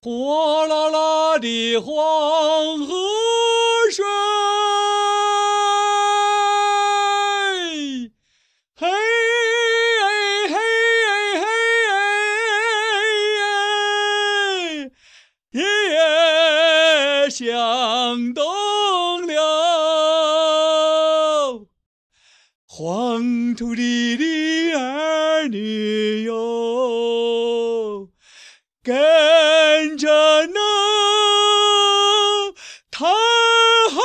哗啦啦的黄河水，嘿嘿嘿嘿，夜向东流，黄土地的儿女哟，跟着那台海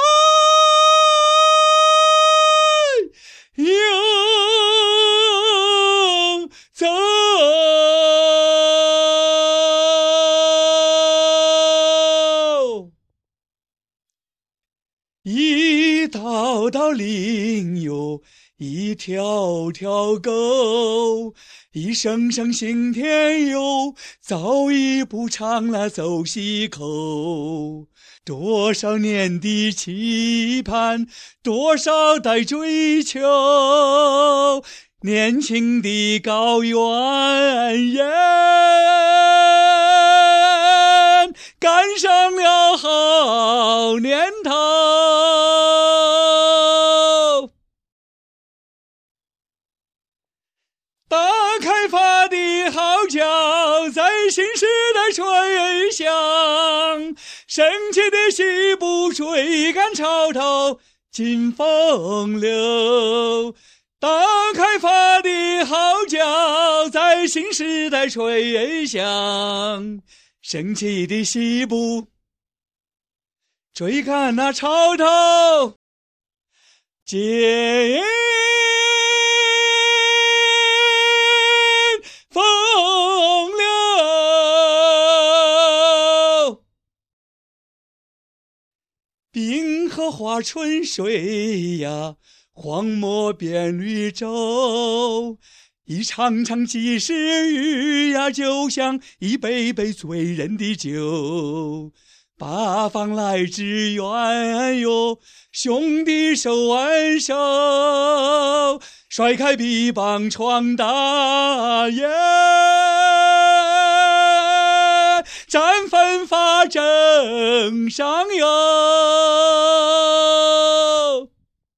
游走，一道道岭哟，一条条沟，一声声行天哟，早已不唱那走西口。多少年的期盼，多少代追求，年轻的高原人赶上了好年头。大开发的号角在新时代吹响，升起的西部追赶潮头劲风流。大开发的号角在新时代吹响，升起的西部追赶那潮头劲风流。冰河化春水呀，荒漠变绿洲，一场场及时雨呀，就像一杯杯醉人的酒。八方来支援哟，兄弟手挽手，甩开臂膀闯大野，咱奋发正上游。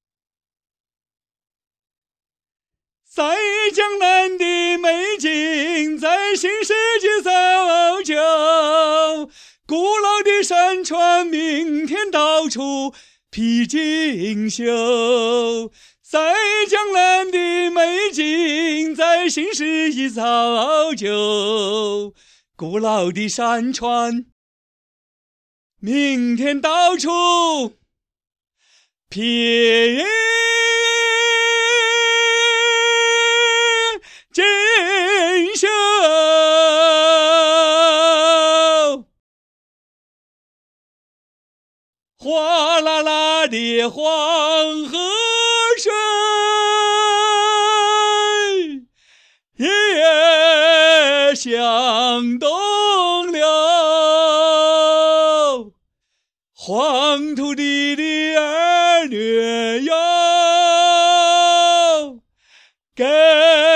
在江南的美景在新世纪造就，古老的山川明天到处披锦绣。在江南的美景在新世纪造就，古老的山川明天到处披锦绣。哗啦啦的黄河水，夜向东流，黄土地的儿女哟，跟